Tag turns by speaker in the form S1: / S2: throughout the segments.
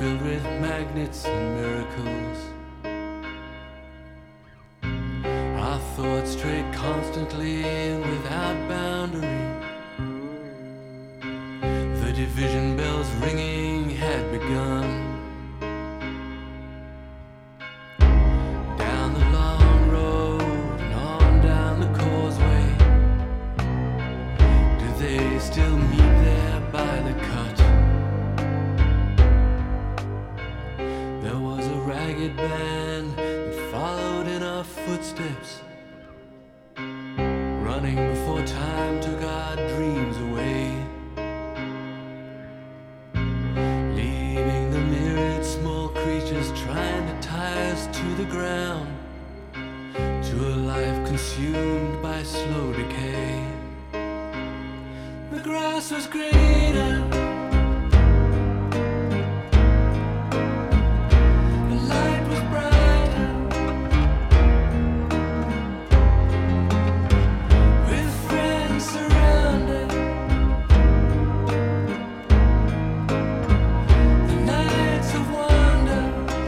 S1: filled with magnets and miracles. Our thoughts strayed constantly without boundary. The division bells ringing had begun. Down the long road and on down the causeway, do they still meet there by the cut? There was a ragged band that followed in our footsteps, running before time took our dreams away, leaving the myriad small creatures trying to tie us to the ground, to a life consumed by slow decay. The grass was greener, the light was brighter, with friends surrounded. The nights of wonder,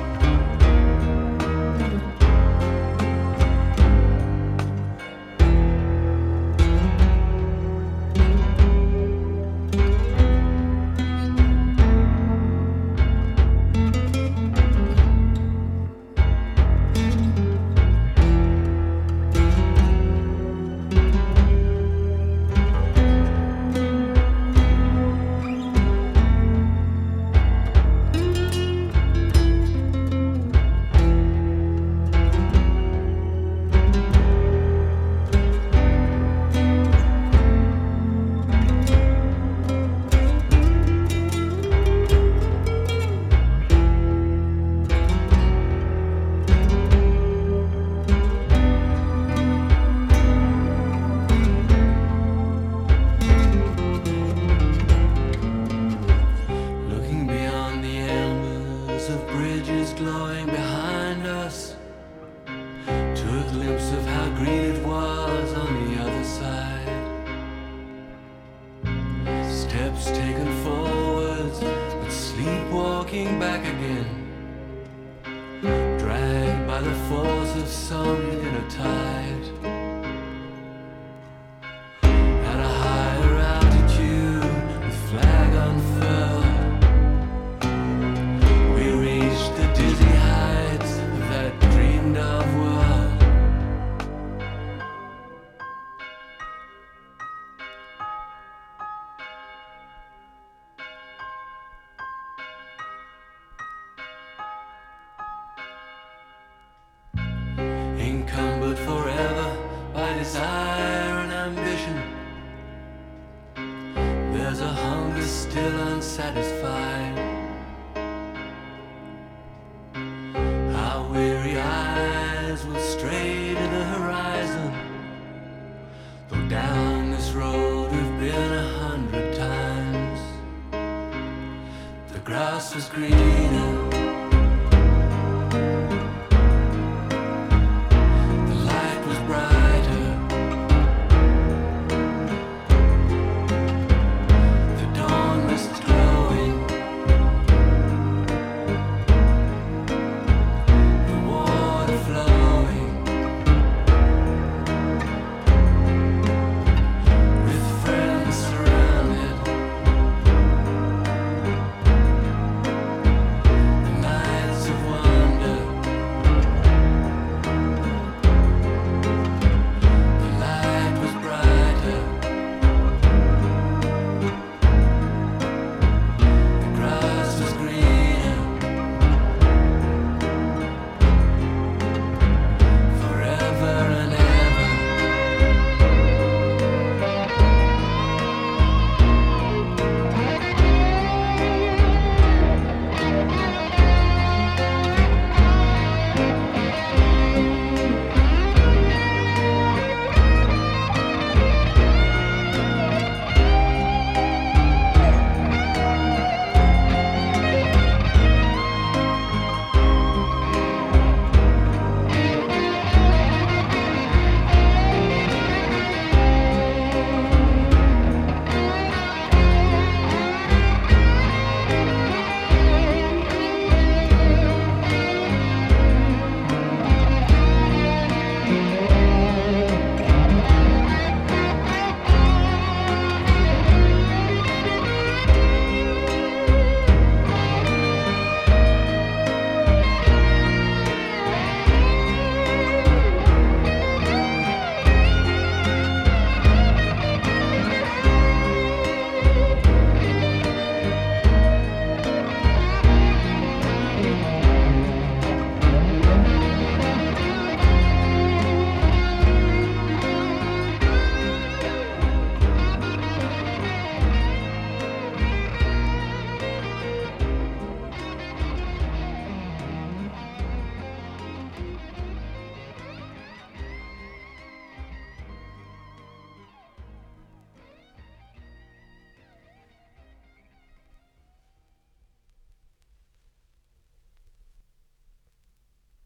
S1: looking beyond the embers of bridges glowing behind us, to a glimpse of how green it was on the other side. Steps taken forwards, but sleepwalking back again, dragged by the force of some inner tide. At a higher altitude, with flag unfurled, we reached the dizzy heights of that dreamed of world. Encumbered forever by desire and ambition, there's a hunger still unsatisfied. Our weary eyes will stray to the horizon, though down this road we've been 100 times. The grass was greener,